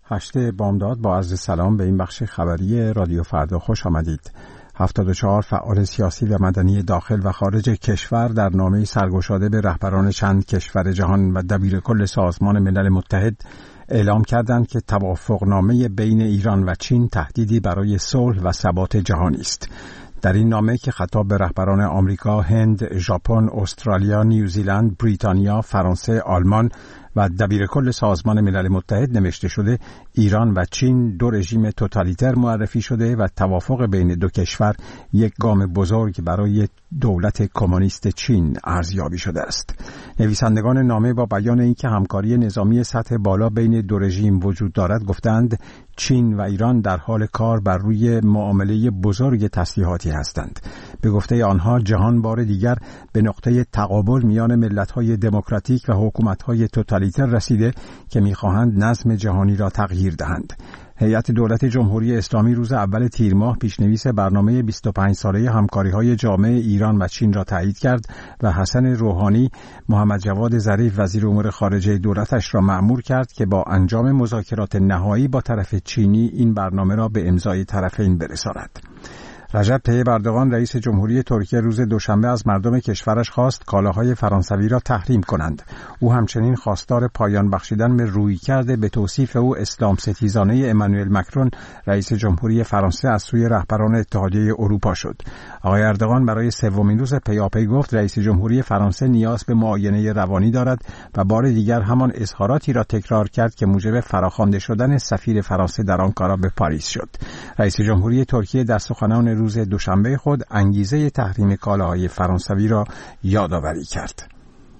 8 بامداد با عرض سلام به این بخش خبری رادیو فردا خوش آمدید. 74 فعال سیاسی و مدنی داخل و خارج کشور در نامه‌ای سرگشاده به رهبران چند کشور جهان و دبیرکل سازمان ملل متحد اعلام کردند که توافقنامه بین ایران و چین تهدیدی برای صلح و ثبات جهانی است. در این نامه که خطاب به رهبران آمریکا، هند، ژاپن، استرالیا، نیوزیلند، بریتانیا، فرانسه، آلمان و دبیرکل سازمان ملل متحد نوشته شده، ایران و چین دو رژیم توتالیتر معرفی شده و توافق بین دو کشور یک گام بزرگ برای دولت کمونیست چین ارزیابی شده است. نویسندگان نامه با بیان اینکه همکاری نظامی سطح بالا بین دو رژیم وجود دارد گفتند چین و ایران در حال کار بر روی معامله بزرگ تسلیحاتی هستند. به گفته آنها جهان بار دیگر به نقطه تقابل میان ملت‌های دموکراتیک و حکومت‌های توتالیتر رسیده که می‌خواهند نظم جهانی را تغییر دهند. هیئت دولت جمهوری اسلامی روز اول تیر ماه پیشنویس برنامه 25 ساله همکاری‌های جامع ایران و چین را تایید کرد و حسن روحانی محمد جواد ظریف وزیر امور خارجه دولتش را مأمور کرد که با انجام مذاکرات نهایی با طرف چینی این برنامه را به امضای طرفین برساند. رجب طیب اردوغان رئیس جمهوری ترکیه روز دوشنبه از مردم کشورش خواست کالاهای فرانسوی را تحریم کنند. او همچنین خواستار پایان بخشیدن به رویکرد به توصیف او اسلام ستیزانه امانوئل مکرون رئیس جمهوری فرانسه از سوی رهبران اتحادیه اروپا شد. آقای اردوغان برای سومین روز پیاپی گفت رئیس جمهوری فرانسه نیاز به معاینه روانی دارد و بار دیگر همان اظهاراتی را تکرار کرد که موجب فراخوانده شدن سفیر فرانسه در آنکارا به پاریس شد. رئیس جمهوری ترکیه در سخنان روز دوشنبه خود انگیزه تحریم کالاهای فرانسوی را یادآوری کرد.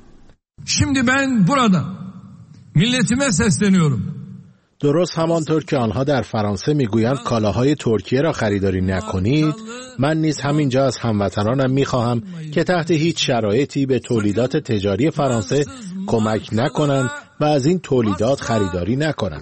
Şimdi ben burada milletime sesleniyorum. درست همانطور که آنها در فرانسه میگویند کالاهای ترکیه را خریداری نکنید، من نیز همینجا از هموطنانم میخواهم که تحت هیچ شرایطی به تولیدات تجاری فرانسه کمک نکنند و از این تولیدات خریداری نکنند.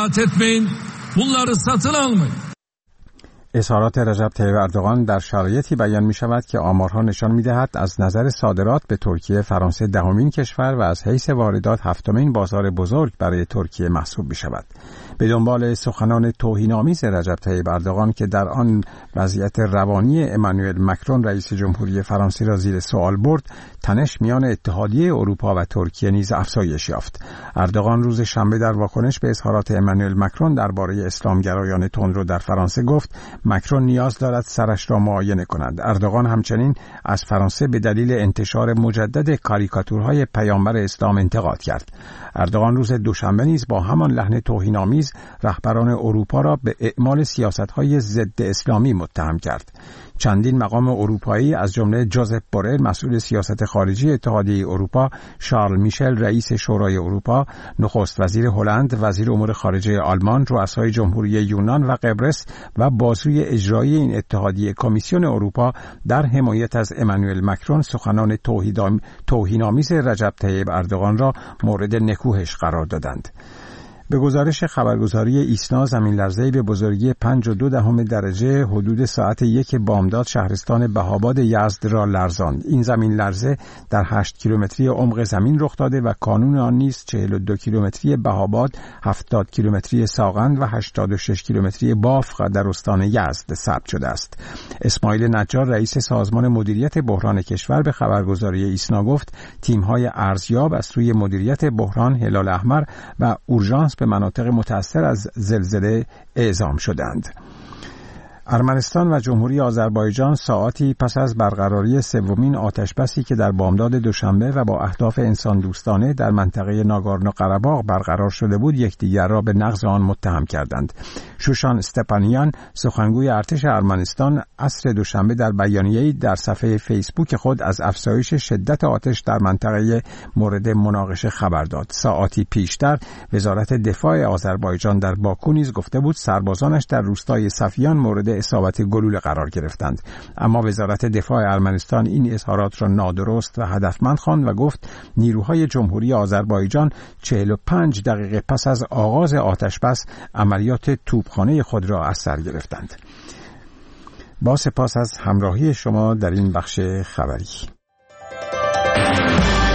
اظهارات رجب طیب اردوغان در شرایطی بیان می شود که آمارها نشان می دهد از نظر صادرات به ترکیه فرانسه دهمین کشور و از حیث واردات هفتمین بازار بزرگ برای ترکیه محسوب می شود. به دنبال سخنان توهین‌آمیز رجب طیب اردوغان که در آن وضعیت روانی امانوئل مکرون رئیس جمهوری فرانسه را زیر سوال برد، تنش میان اتحادیه اروپا و ترکیه نیز افزایش یافت. اردوغان روز شنبه در واکنش به اظهارات امانوئل مکرون درباره اسلامگرایان تندرو در فرانسه گفت مکرون نیاز دارد سرش را معاینه کند. اردوغان همچنین از فرانسه به دلیل انتشار مجدد کاریکاتورهای پیامبر اسلام انتقاد کرد. اردوغان روز دوشنبه نیز با همان لحن توهین‌آمیز رهبران اروپا را به اعمال سیاست‌های ضد اسلامی متهم کرد. چندین مقام اروپایی از جمله جوزپ بورل مسئول سیاست خارجی اتحادیه اروپا، شارل میشل رئیس شورای اروپا، نخست وزیر هلند، وزیر امور خارجه آلمان، رؤسای جمهوری یونان و قبرس و بازوی اجرایی این اتحادیه کمیسیون اروپا در حمایت از امانوئل مکرون سخنان توهین‌آمیز رجب طیب اردوغان را مورد نکوهش قرار دادند. به گزارش خبرگزاری ایسنا زمین‌لرزه‌ای به بزرگی 5.2 درجه حدود ساعت 1 بامداد شهرستان بهاباد یزد را لرزاند. این زمین‌لرزه در 8 کیلومتری عمق زمین رخ داده و کانون آن نیز 42 کیلومتری بهاباد، 70 کیلومتری ساغند و 86 کیلومتری بافق در استان یزد ثبت شده است. اسماعیل نجار رئیس سازمان مدیریت بحران کشور به خبرگزاری ایسنا گفت تیم‌های ارزیاب از سوی مدیریت بحران، هلال احمر و اورژانس به مناطق متأثر از زلزله اعزام شدند. ارمنستان و جمهوری آذربایجان ساعاتی پس از برقراری سومین آتشبسی که در بامداد دوشنبه و با اهداف انسان دوستانه در منطقه ناگورنو قره‌باغ برقرار شده بود یکدیگر را به نقض آن متهم کردند. شوشان استپانیان سخنگوی ارتش ارمنستان عصر دوشنبه در بیانیه‌ای در صفحه فیسبوک خود از افزایش شدت آتش در منطقه مورد مناقشه خبر داد. ساعاتی پیشتر وزارت دفاع آذربایجان در باکو نیز گفته بود سربازانش در روستای صفیان مورد اصابت گلوله قرار گرفتند. اما وزارت دفاع ارمنستان این اظهارات را نادرست و هدفمند خواند و گفت نیروهای جمهوری آذربایجان 45 دقیقه پس از آغاز آتشبس عملیات توپخانه خود را از سر گرفتند. با سپاس از همراهی شما در این بخش خبری.